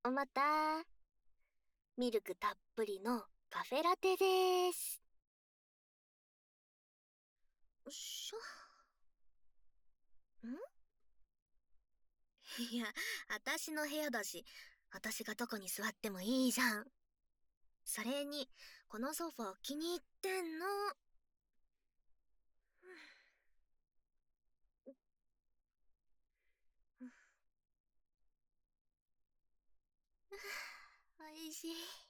また。ミルクたっぷりのカフェラテでーす。よっしょ。いや、私の部屋だし、私がどこに座ってもいいじゃん。それに、このソファー気に入ってんの。おいしい。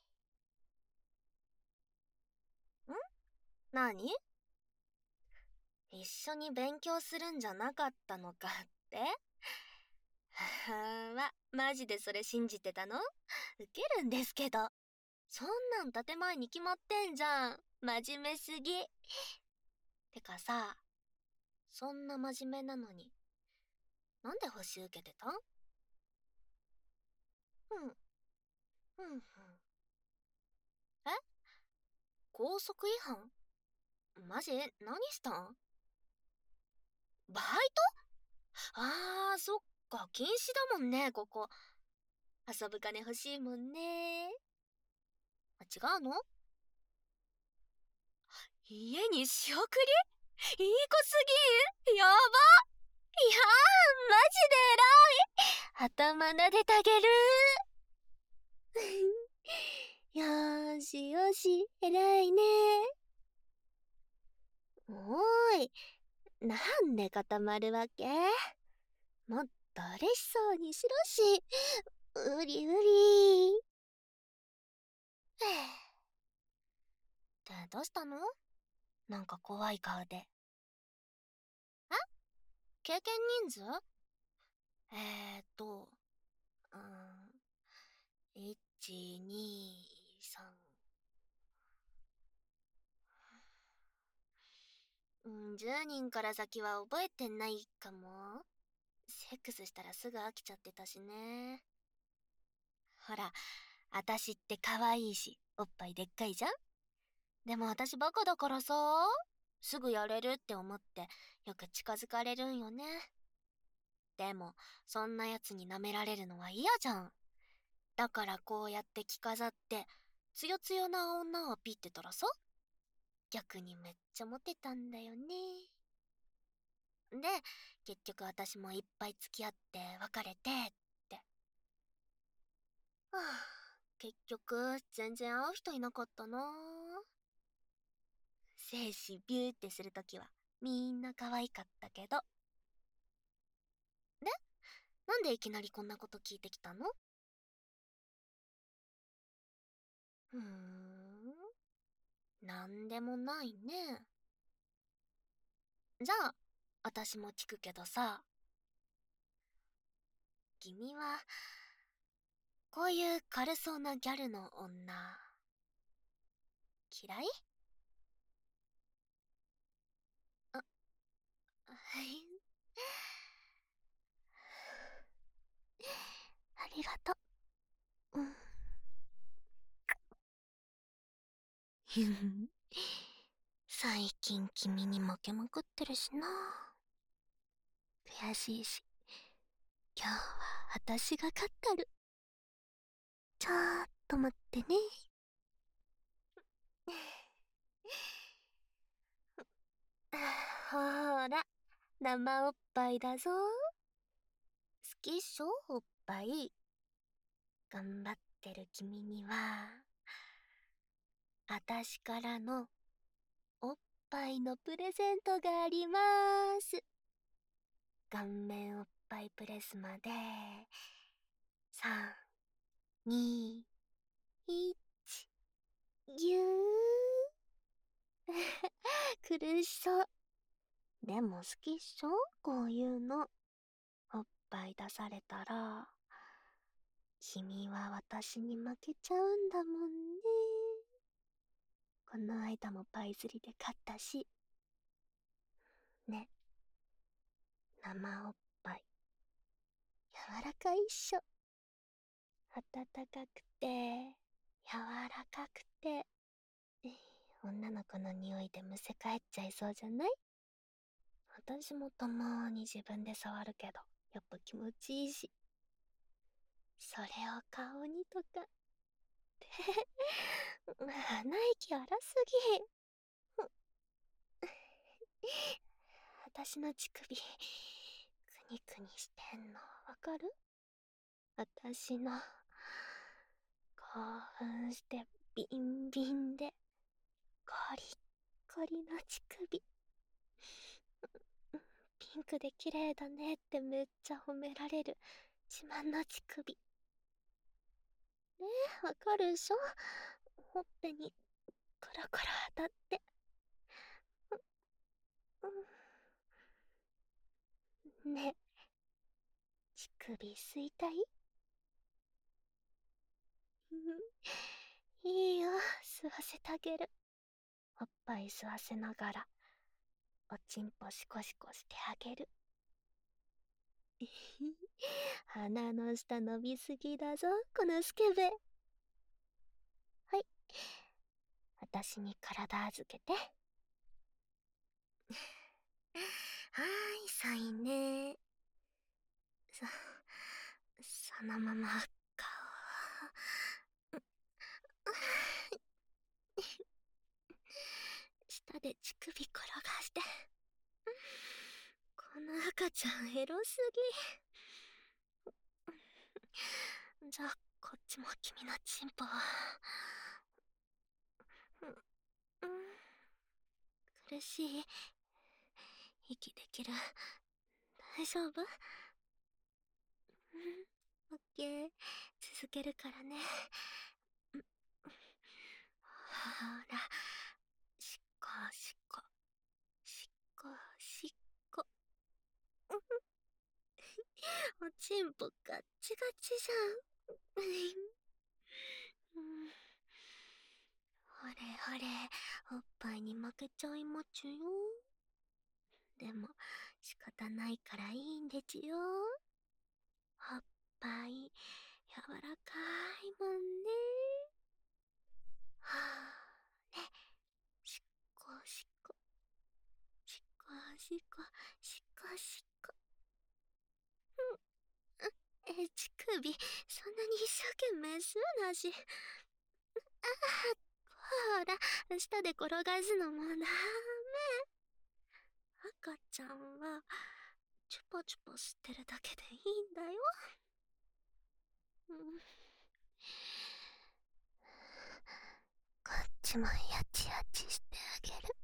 何？一緒に勉強するんじゃなかったのかって？マジでそれ信じてたの？ウケるんですけど。そんなん建前に決まってんじゃん。真面目すぎ。てかさ、そんな真面目なのに、なんで星受けてたん？うん。え？校則違反？マジ？何したん？バイト？そっか、禁止だもんね、ここ。遊ぶ金欲しいもんね。違うの？家に仕送り？いい子すぎん？やば。いやマジで偉い。頭撫でてあげる。よーしよし、偉いね。おーい、なんで固まるわけ？もっと嬉しそうにしろし。うりうり。ってどうしたの？なんか怖い顔で。経験人数？うーん、1、2、3。10人から先は覚えてないかも。セックスしたらすぐ飽きちゃってたしね。ほら、私って可愛いし、おっぱいでっかいじゃん？でも私バカだからさ、すぐやれるって思ってよく近づかれるんよね。でも、そんな奴に舐められるのは嫌じゃん。だからこうやって着飾って、つよつよな女をピってたらさ、逆にめっちゃモテたんだよね。で、結局私もいっぱい付き合って別れてって。はあ、結局全然会う人いなかったな。精子ビューってするときはみんな可愛かったけど。で、なんでいきなりこんなこと聞いてきたの？なんでもないね。じゃあ、私も聞くけどさ、君は、こういう軽そうなギャルの女、嫌い？あ、はい。ありがとう。最近君に負けまくってるしな。悔しいし、今日は私が勝ったる。ちょっと待ってね。ほーら、生おっぱいだぞ。好きっしょ、おっぱい。頑張ってる君には、あたしからのおっぱいのプレゼントがありまーす。顔面おっぱいプレスまで、3、2、1、ぎゅー。苦しそう。でも好きっしょ、こういうの。おっぱい出されたら、君は私に負けちゃうんだもんね。この間もパイ釣りで勝ったし。ね、生おっぱい。柔らかいっしょ。温かくて、柔らかくて。女の子の匂いでむせ返っちゃいそうじゃない？私もたまーに自分で触るけど、やっぱ気持ちいいし。 それを顔にとかって鼻息荒すぎ。私の乳首くにくにしてんのわかる？私の興奮してビンビンでコリッコリの乳首、ピンクで綺麗だねってめっちゃ褒められる自慢の乳首ね。え、わかるでしょ？ほっぺにコロコロ当たって、ね、乳首吸いたい？いいよ、吸わせてあげる。おっぱい吸わせながらおちんぽシコシコしてあげる。鼻の下伸びすぎだぞ、このスケベ。はい、私に体預けて。はーい、そいね。そのまま顔下で乳首転がして。この赤ちゃんエロすぎ。じゃあこっちも君のチンポを。苦しい？息できる？大丈夫？オッケー、続けるからね。ほら、しっこしっこしっこしっこ。おちんぽガッチガチじゃん。ほれほれ、おっぱいに負けちゃいまちゅよ。でも仕方ないからいいんでちゅよ。おっぱい柔らかいもんね。はあね、しっこしっこしっこしっこしっこしっこ。乳首そんなに一生懸命吸うなし。ほら、舌で転がすのもダメ。赤ちゃんはチュポチュポ吸ってるだけでいいんだよ。こっちもやちやちしてあげる。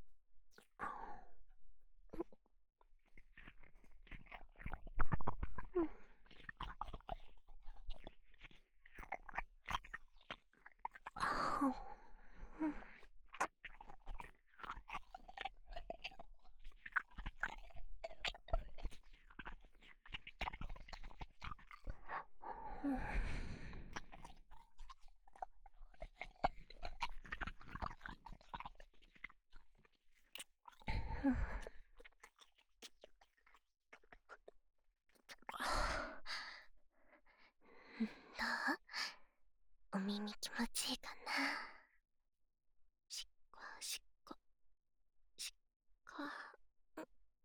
どう？お耳気持ちいいかな？しっこしっこしっこ。我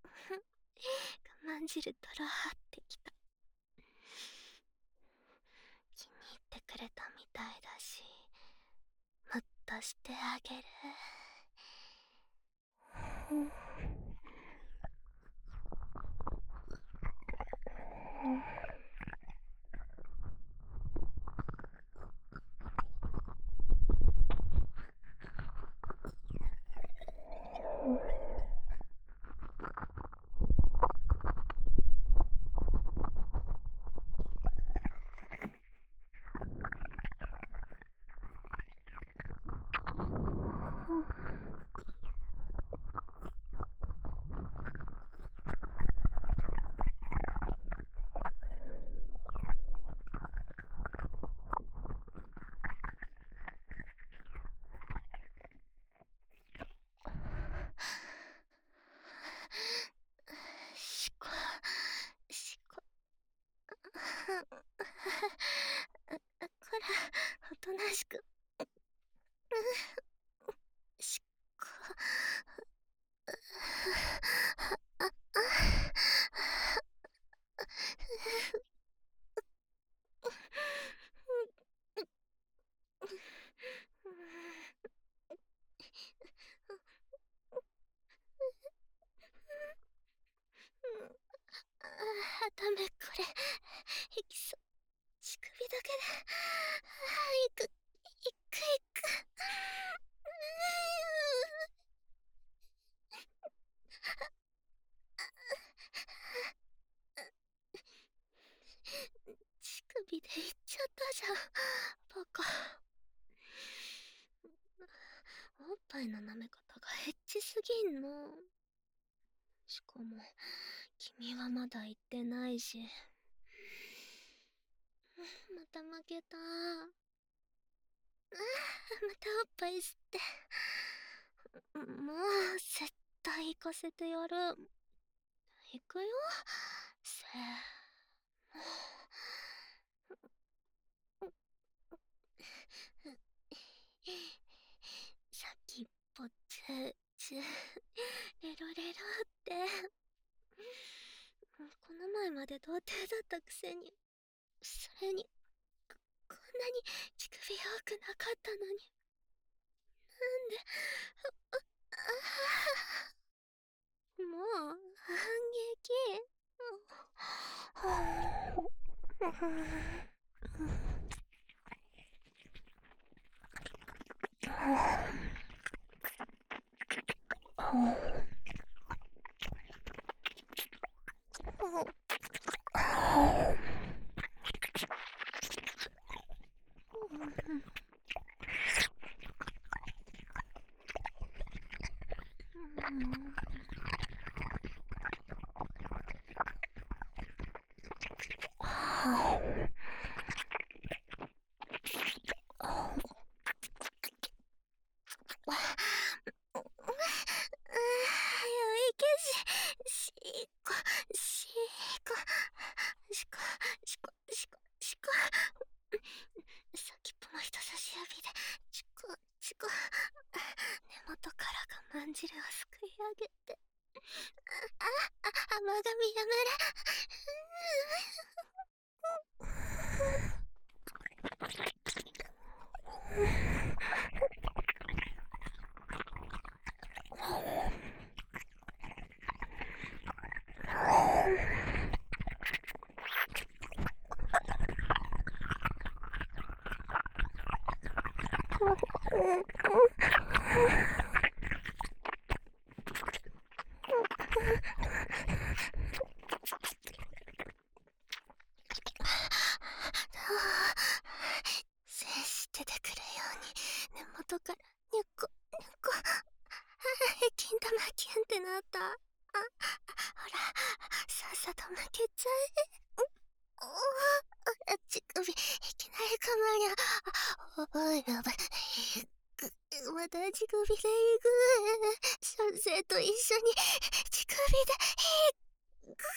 慢汁とろってきた。気に入ってくれたみたいだし、もっとしてあげる。しこしこ。こら、おとなしく。しこ。 指で言っちゃったじゃん、バカ。おっぱいの舐め方がエッチすぎんの。しかも君はまだ言ってないし。また負けた。またおっぱい吸って。もう絶対行かせてやる。行くよ。せ先っぽチュチュレロレロって。この前まで童貞だったくせに。それにこんなに乳首多くなかったのに。なんで。もう反撃。しこ、しこ、しこ、しこ、しこ、しこ。先っぽの人差し指で、ちこ、ちこ。根元からがまんじるをすくい上げて。甘噛みやめ接しててくるように根元からニュッコニュッコ。金玉キュンってなった。ほらさっさと負けちゃえ。乳首いきなりかまりゃ。おいやばい。また乳首でいく。先生と一緒に乳首でいくよ。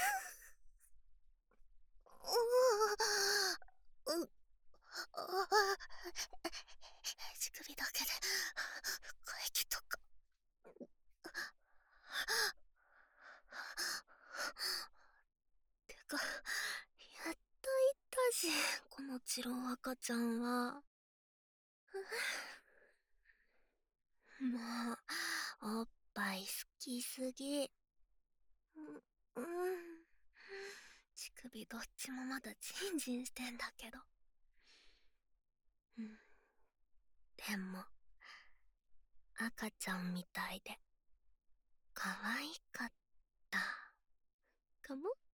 乳首だけで唾液とか。てかやっと言ったし、このチロ赤ちゃんは。もうおっぱい好きすぎ。乳首どっちもまだジンジンしてんだけど。でも赤ちゃんみたいで